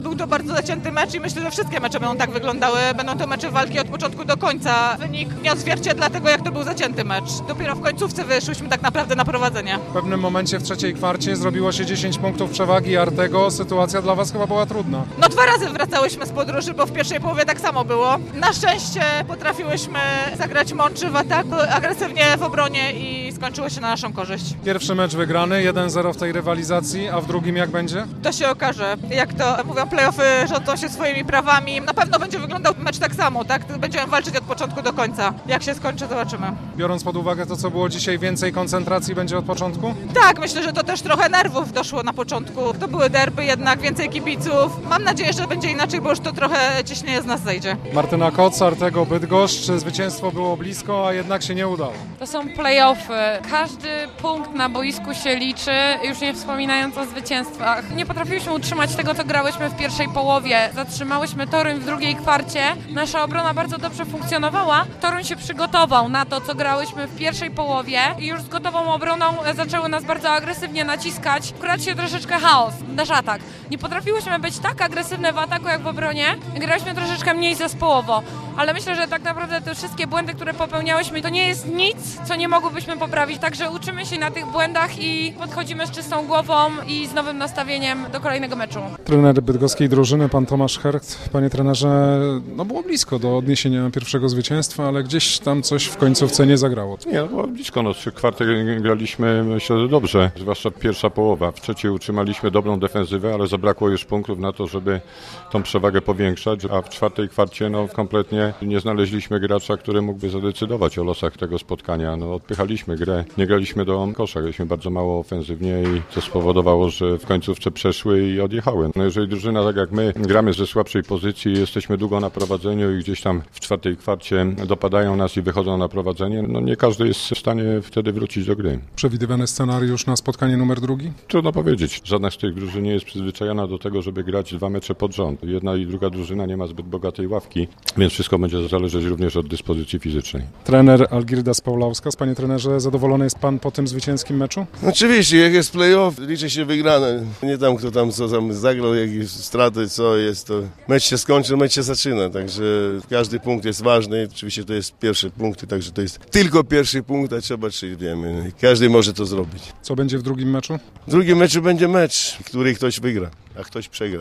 Był to bardzo zacięty mecz i myślę, że wszystkie mecze będą tak wyglądały. Będą to mecze walki od początku do końca. Wynik nie odzwierciedla tego, jak to był zacięty mecz. Dopiero w końcówce wyszłyśmy tak naprawdę na prowadzenie. W pewnym momencie w trzeciej kwarcie zrobiło się 10 punktów przewagi Artego. Sytuacja dla Was chyba była trudna. No 2 razy wracałyśmy z podróży, bo w pierwszej połowie tak samo było. Na szczęście potrafiłyśmy zagrać mądrze w ataku, agresywnie w obronie i skończyło się na naszą korzyść. Pierwszy mecz wygrany, 1-0 w tej rywalizacji, a w drugim jak będzie? To się okaże. Jak to mówią, play-offy rządzą się swoimi prawami. Na pewno będzie wyglądał mecz tak samo, tak? Będziemy walczyć od początku do końca. Jak się skończy, zobaczymy. Biorąc pod uwagę to, co było dzisiaj, więcej koncentracji będzie od początku? Tak, myślę, że to też trochę nerwów doszło na początku. To były derby, jednak więcej kibiców. Mam nadzieję, że będzie inaczej, bo już to trochę ciśnienie z nas zejdzie. Martyna Koc, Artego Bydgoszcz. Zwycięstwo było blisko, a jednak się nie udało. To są play-offy. Każdy punkt na boisku się liczy, już nie wspominając o zwycięstwach. Nie potrafiłyśmy utrzymać tego, co grałyśmy w pierwszej połowie. Zatrzymałyśmy Toruń w drugiej kwarcie. Nasza obrona bardzo dobrze funkcjonowała. Toruń się przygotował na to, co grałyśmy w pierwszej połowie i już z gotową obroną zaczęły nas bardzo agresywnie naciskać. Wkradł się troszeczkę chaos w nasz atak. Nie potrafiłyśmy być tak agresywne w ataku, jak w obronie. Grałyśmy troszeczkę mniej zespołowo. Ale myślę, że tak naprawdę te wszystkie błędy, które popełniałyśmy, to nie jest nic, co nie mogłybyśmy poprawić. Także uczymy się na tych błędach i podchodzimy z czystą głową i z nowym nastawieniem do kolejnego meczu. Trener bydgoskiej drużyny, pan Tomasz Herkt. Panie trenerze, no było blisko do odniesienia pierwszego zwycięstwa, ale gdzieś tam coś w końcówce nie zagrało. Nie, było blisko. No, 3 kwarty graliśmy, myślę, że dobrze, zwłaszcza pierwsza połowa. W trzeciej utrzymaliśmy dobrą defensywę, ale zabrakło już punktów na to, żeby tą przewagę powiększać, a w czwartej kwarcie no, kompletnie nie znaleźliśmy gracza, który mógłby zadecydować o losach tego spotkania. No, odpychaliśmy grę, nie graliśmy do kosza, graliśmy bardzo mało ofensywnie i to spowodowało, że w końcówce przeszły i odjechały. No, jeżeli drużyna, tak jak my, gramy ze słabszej pozycji, jesteśmy długo na prowadzeniu i gdzieś tam w czwartej kwarcie dopadają nas i wychodzą na prowadzenie, no nie każdy jest w stanie wtedy wrócić do gry. Przewidywany scenariusz na spotkanie numer 2? Trudno powiedzieć. Żadna z tych drużyn nie jest przyzwyczajona do tego, żeby grać 2 mecze pod rząd. Jedna i druga drużyna nie ma zbyt bogatej ławki, więc wszystko będzie zależeć również od dyspozycji fizycznej. Trener Algirdas Paulauskas. Panie trenerze, zadowolony jest pan po tym zwycięskim meczu? Oczywiście, jak jest play-off, liczy się wygrane. Nie tam, kto tam co tam zagrał, jakie straty, co jest, to mecz się skończy, mecz się zaczyna, także każdy punkt jest ważny. Oczywiście to jest pierwszy punkt, także to jest tylko pierwszy punkt, a trzeba 3, wiemy. Każdy może to zrobić. Co będzie w drugim meczu? W drugim meczu będzie mecz, który ktoś wygra, a ktoś przegra.